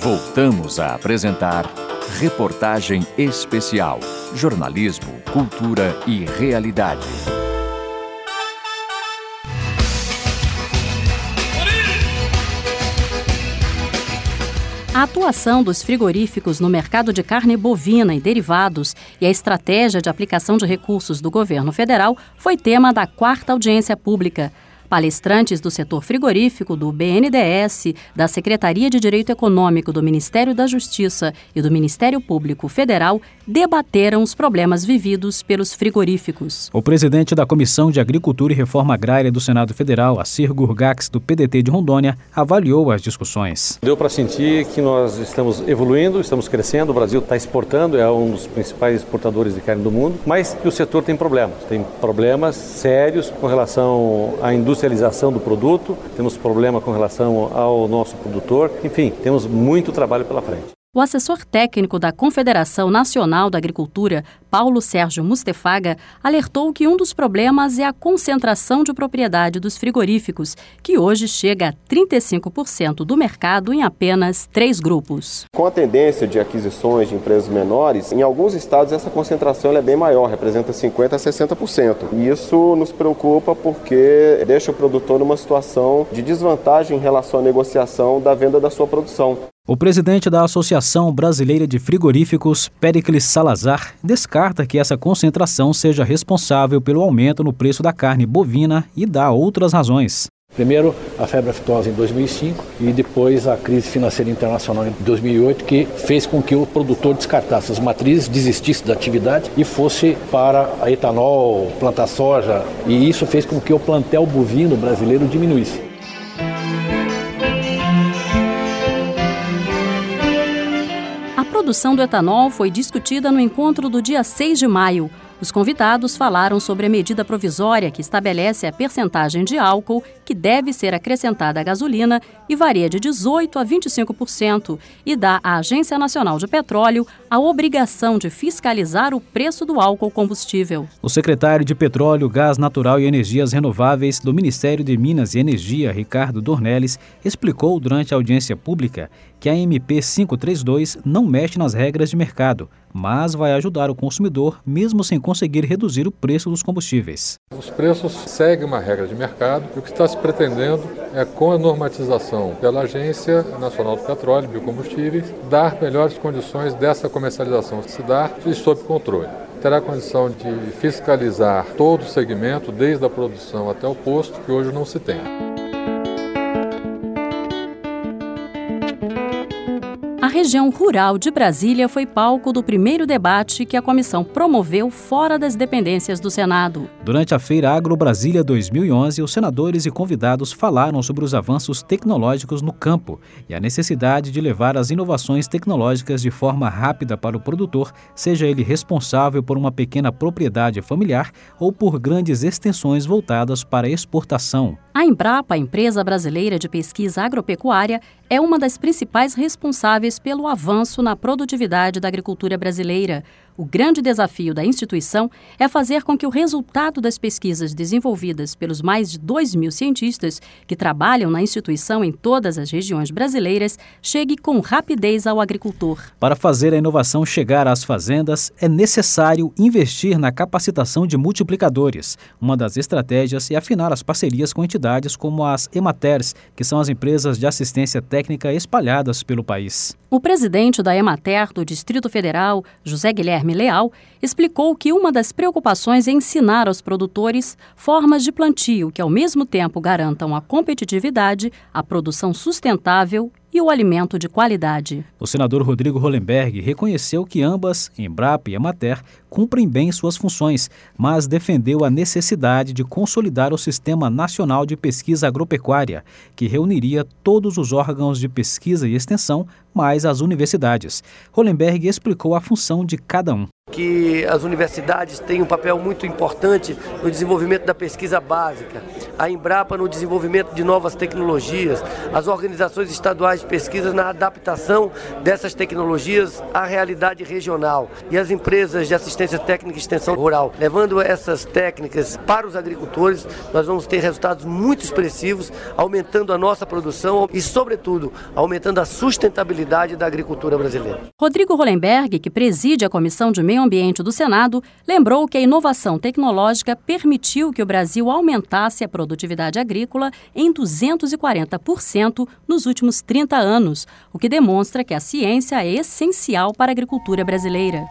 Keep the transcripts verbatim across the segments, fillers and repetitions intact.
Voltamos a apresentar Reportagem Especial. Jornalismo, cultura e realidade. A atuação dos frigoríficos no mercado de carne bovina e derivados e a estratégia de aplicação de recursos do governo federal foi tema da quarta audiência pública. Palestrantes do setor frigorífico do B N D E S, da Secretaria de Direito Econômico do Ministério da Justiça e do Ministério Público Federal debateram os problemas vividos pelos frigoríficos. O presidente da Comissão de Agricultura e Reforma Agrária do Senado Federal, Assir Gurgax, do P D T de Rondônia, avaliou as discussões. Deu para sentir que nós estamos evoluindo, estamos crescendo, o Brasil está exportando, é um dos principais exportadores de carne do mundo, mas que o setor tem problemas, tem problemas sérios com relação à indústria industrialização do produto, temos problema com relação ao nosso produtor, enfim, temos muito trabalho pela frente. O assessor técnico da Confederação Nacional da Agricultura, Paulo Sérgio Mustefaga, alertou que um dos problemas é a concentração de propriedade dos frigoríficos, que hoje chega a trinta e cinco por cento do mercado em apenas três grupos. Com a tendência de aquisições de empresas menores, em alguns estados essa concentração é bem maior, representa cinquenta a sessenta por cento. E isso nos preocupa porque deixa o produtor numa situação de desvantagem em relação à negociação da venda da sua produção. O presidente da Associação Brasileira de Frigoríficos, Péricles Salazar, descarta que essa concentração seja responsável pelo aumento no preço da carne bovina e dá outras razões. Primeiro, a febre aftosa em dois mil e cinco e depois a crise financeira internacional em dois mil e oito, que fez com que o produtor descartasse as matrizes, desistisse da atividade e fosse para a etanol, plantar soja. E isso fez com que o plantel bovino brasileiro diminuísse. A produção do etanol foi discutida no encontro do dia seis de maio. Os convidados falaram sobre a medida provisória que estabelece a percentagem de álcool que deve ser acrescentada à gasolina e varia de dezoito por cento a vinte e cinco por cento e dá à Agência Nacional de Petróleo a obrigação de fiscalizar o preço do álcool combustível. O secretário de Petróleo, Gás Natural e Energias Renováveis do Ministério de Minas e Energia, Ricardo Dornelles, explicou durante a audiência pública que a M P quinhentos e trinta e dois não mexe nas regras de mercado, mas vai ajudar o consumidor mesmo sem conseguir reduzir o preço dos combustíveis. Os preços seguem uma regra de mercado e o que está se pretendendo é, com a normatização pela Agência Nacional do Petróleo e Biocombustíveis, dar melhores condições dessa comercialização se dar e sob controle. Terá a condição de fiscalizar todo o segmento, desde a produção até o posto, que hoje não se tem. A região rural de Brasília foi palco do primeiro debate que a comissão promoveu fora das dependências do Senado. Durante a Feira Agro Brasília dois mil e onze, os senadores e convidados falaram sobre os avanços tecnológicos no campo e a necessidade de levar as inovações tecnológicas de forma rápida para o produtor, seja ele responsável por uma pequena propriedade familiar ou por grandes extensões voltadas para a exportação. A Embrapa, a empresa brasileira de pesquisa agropecuária, é uma das principais responsáveis pelo avanço na produtividade da agricultura brasileira. O grande desafio da instituição é fazer com que o resultado das pesquisas desenvolvidas pelos mais de dois mil cientistas que trabalham na instituição em todas as regiões brasileiras chegue com rapidez ao agricultor. Para fazer a inovação chegar às fazendas, é necessário investir na capacitação de multiplicadores. Uma das estratégias é afinar as parcerias com entidades como as Ematers, que são as empresas de assistência técnica espalhadas pelo país. O presidente da Emater do Distrito Federal, José Guilherme Leal, explicou que uma das preocupações é ensinar aos produtores formas de plantio que, ao mesmo tempo, garantam a competitividade, a produção sustentável e o alimento de qualidade. O senador Rodrigo Hollenberg reconheceu que ambas, Embrapa e Emater, cumprem bem suas funções, mas defendeu a necessidade de consolidar o Sistema Nacional de Pesquisa Agropecuária, que reuniria todos os órgãos de pesquisa e extensão, mais as universidades. Hollenberg explicou a função de cada um. que as universidades têm um papel muito importante no desenvolvimento da pesquisa básica, a Embrapa no desenvolvimento de novas tecnologias, as organizações estaduais de pesquisa na adaptação dessas tecnologias à realidade regional e as empresas de assistência técnica e extensão rural. Levando essas técnicas para os agricultores, nós vamos ter resultados muito expressivos, aumentando a nossa produção e, sobretudo, aumentando a sustentabilidade da agricultura brasileira. Rodrigo Hollenberg, que preside a Comissão de Meio Ambiente do Senado, lembrou que a inovação tecnológica permitiu que o Brasil aumentasse a produtividade agrícola em duzentos e quarenta por cento nos últimos trinta anos, o que demonstra que a ciência é essencial para a agricultura brasileira.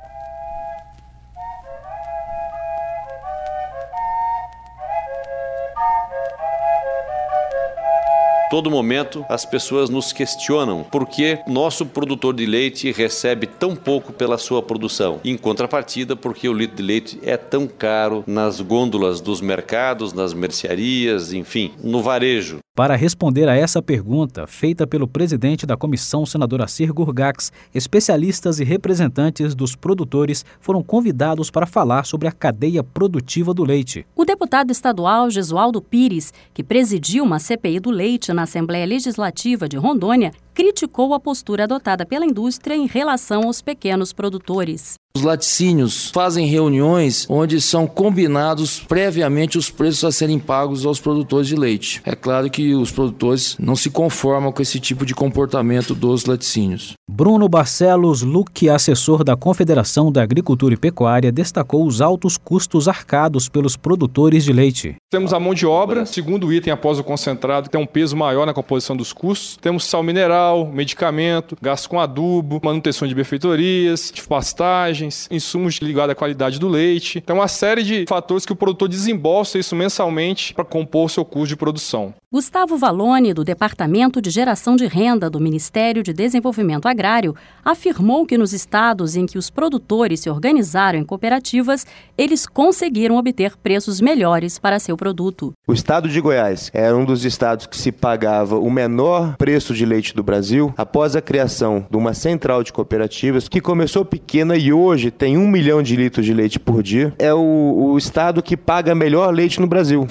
Todo momento as pessoas nos questionam por que nosso produtor de leite recebe tão pouco pela sua produção. Em contrapartida, porque o litro de leite é tão caro nas gôndolas dos mercados, nas mercearias, enfim, no varejo. Para responder a essa pergunta, feita pelo presidente da comissão, senador Assir Gurgax, especialistas e representantes dos produtores foram convidados para falar sobre a cadeia produtiva do leite. O deputado estadual Gesualdo Pires, que presidiu uma C P I do leite na Assembleia Legislativa de Rondônia, criticou a postura adotada pela indústria em relação aos pequenos produtores. Os laticínios fazem reuniões onde são combinados previamente os preços a serem pagos aos produtores de leite. É claro que os produtores não se conformam com esse tipo de comportamento dos laticínios. Bruno Barcelos Luque, assessor da Confederação da Agricultura e Pecuária, destacou os altos custos arcados pelos produtores de leite. Temos a mão de obra, segundo item após o concentrado, que tem um peso maior na composição dos custos. Temos sal mineral, medicamento, gasto com adubo, manutenção de benfeitorias, de pastagens, insumos ligados à qualidade do leite. Então, uma série de fatores que o produtor desembolsa isso mensalmente para compor o seu custo de produção. Gustavo Valone, do Departamento de Geração de Renda do Ministério de Desenvolvimento Agrário, afirmou que nos estados em que os produtores se organizaram em cooperativas, eles conseguiram obter preços melhores para seu produto. O estado de Goiás era um dos estados que se pagava o menor preço de leite do Brasil após a criação de uma central de cooperativas que começou pequena e hoje tem um milhão de litros de leite por dia. É o, o estado que paga melhor leite no Brasil.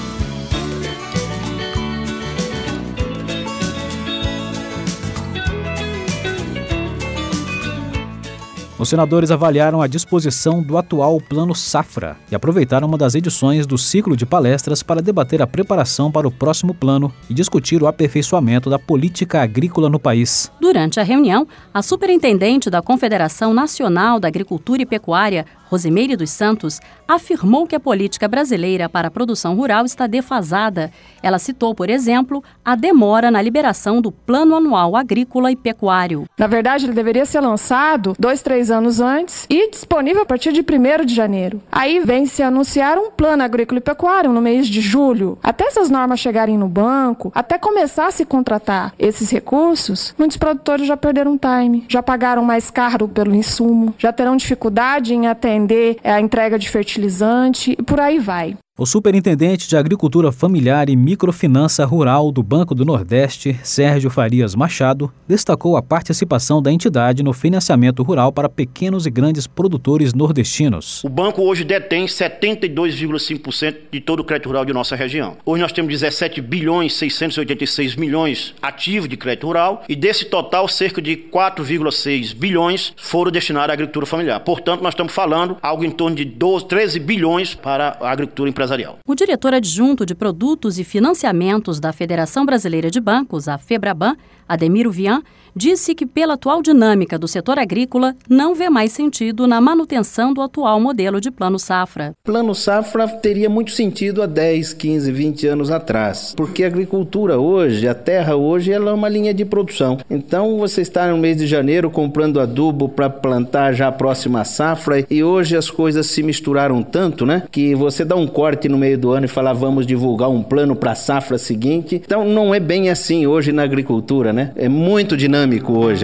Os senadores avaliaram a disposição do atual Plano Safra e aproveitaram uma das edições do ciclo de palestras para debater a preparação para o próximo plano e discutir o aperfeiçoamento da política agrícola no país. Durante a reunião, a superintendente da Confederação Nacional da Agricultura e Pecuária, Rosimeire dos Santos, afirmou que a política brasileira para a produção rural está defasada. Ela citou, por exemplo, a demora na liberação do Plano Anual Agrícola e Pecuário. Na verdade, ele deveria ser lançado dois, três anos antes e disponível a partir de primeiro de janeiro. Aí vem se anunciar um Plano Agrícola e Pecuário no mês de julho. Até essas normas chegarem no banco, até começar a se contratar esses recursos, muitos produtores já perderam time, já pagaram mais caro pelo insumo, já terão dificuldade em atender a entrega de fertilizante e por aí vai. O superintendente de Agricultura Familiar e Microfinança Rural do Banco do Nordeste, Sérgio Farias Machado, destacou a participação da entidade no financiamento rural para pequenos e grandes produtores nordestinos. O banco hoje detém setenta e dois vírgula cinco por cento de todo o crédito rural de nossa região. Hoje nós temos dezessete bilhões seiscentos e oitenta e seis milhões ativos de crédito rural e desse total cerca de quatro vírgula seis bilhões foram destinados à agricultura familiar. Portanto, nós estamos falando algo em torno de doze, treze bilhões para a agricultura empresarial. O diretor adjunto de Produtos e Financiamentos da Federação Brasileira de Bancos, a FEBRABAN, Ademiro Vian, disse que pela atual dinâmica do setor agrícola não vê mais sentido na manutenção do atual modelo de Plano Safra. Plano Safra teria muito sentido há dez, quinze, vinte anos atrás, porque a agricultura hoje, a terra hoje, ela é uma linha de produção. Então você está no mês de janeiro comprando adubo para plantar já a próxima safra e hoje as coisas se misturaram tanto, né, que você dá um corte no meio do ano e fala vamos divulgar um plano para a safra seguinte. Então não é bem assim hoje na agricultura, né? É muito dinâmico hoje.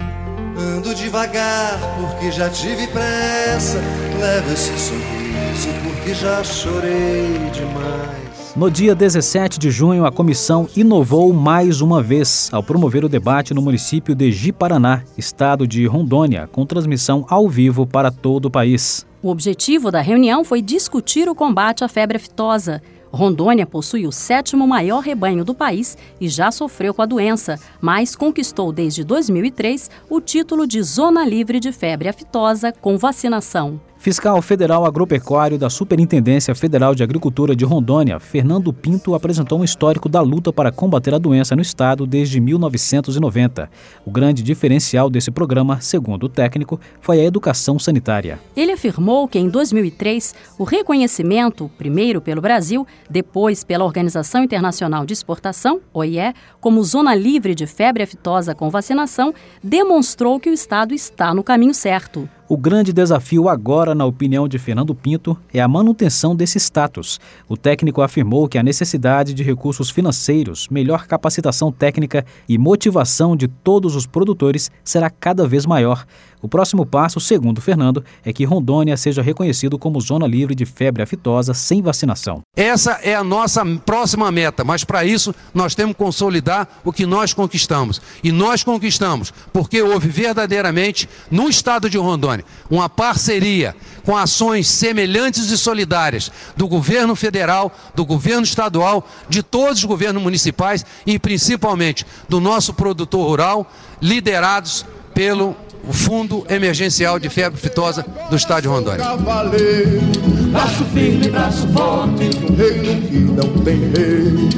Ando devagar porque já tive pressa, leva esse sorriso porque já chorei demais. No dia dezessete de junho, a comissão inovou mais uma vez ao promover o debate no município de Ji-Paraná, estado de Rondônia, com transmissão ao vivo para todo o país. O objetivo da reunião foi discutir o combate à febre aftosa. Rondônia possui o sétimo maior rebanho do país e já sofreu com a doença, mas conquistou desde dois mil e três o título de Zona Livre de Febre Aftosa com vacinação. Fiscal Federal Agropecuário da Superintendência Federal de Agricultura de Rondônia, Fernando Pinto, apresentou um histórico da luta para combater a doença no estado desde mil novecentos e noventa. O grande diferencial desse programa, segundo o técnico, foi a educação sanitária. Ele afirmou que em dois mil e três, o reconhecimento, primeiro pelo Brasil, depois pela Organização Internacional de Exportação, O I E, como Zona Livre de Febre Aftosa com vacinação, demonstrou que o estado está no caminho certo. O grande desafio agora, na opinião de Fernando Pinto, é a manutenção desse status. O técnico afirmou que a necessidade de recursos financeiros, melhor capacitação técnica e motivação de todos os produtores será cada vez maior. O próximo passo, segundo Fernando, é que Rondônia seja reconhecido como zona livre de febre aftosa sem vacinação. Essa é a nossa próxima meta, mas para isso nós temos que consolidar o que nós conquistamos. E nós conquistamos porque houve verdadeiramente, no estado de Rondônia, uma parceria com ações semelhantes e solidárias do governo federal, do governo estadual, de todos os governos municipais e principalmente do nosso produtor rural, liderados pelo Fundo Emergencial de Febre Aftosa do estado de Rondônia. Braço firme, braço forte, um reino que não tem rei.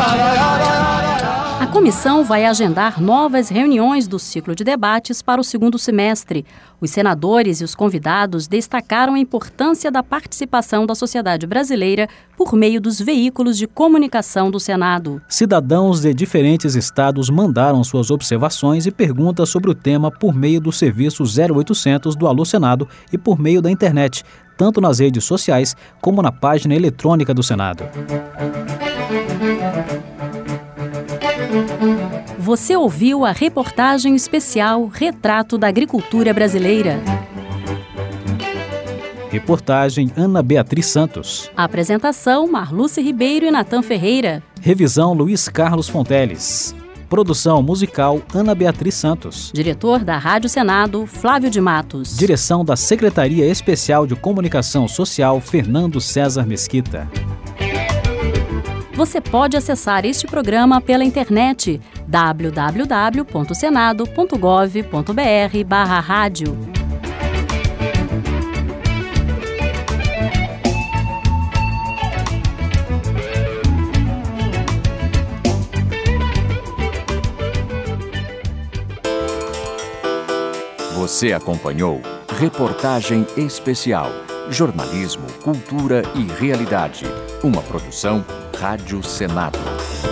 A comissão vai agendar novas reuniões do ciclo de debates para o segundo semestre. Os senadores e os convidados destacaram a importância da participação da sociedade brasileira por meio dos veículos de comunicação do Senado. Cidadãos de diferentes estados mandaram suas observações e perguntas sobre o tema por meio do serviço zero oitocentos do Alô Senado e por meio da internet, tanto nas redes sociais como na página eletrônica do Senado. Você ouviu a reportagem especial Retrato da Agricultura Brasileira. Reportagem Ana Beatriz Santos. Apresentação Marluce Ribeiro e Natan Ferreira. Revisão Luiz Carlos Fonteles. Produção musical Ana Beatriz Santos. Diretor da Rádio Senado, Flávio de Matos. Direção da Secretaria Especial de Comunicação Social, Fernando César Mesquita. Você pode acessar este programa pela internet w w w ponto senado ponto gov ponto b r barra rádio. Você acompanhou Reportagem Especial, Jornalismo, Cultura e Realidade, uma produção Rádio Senado.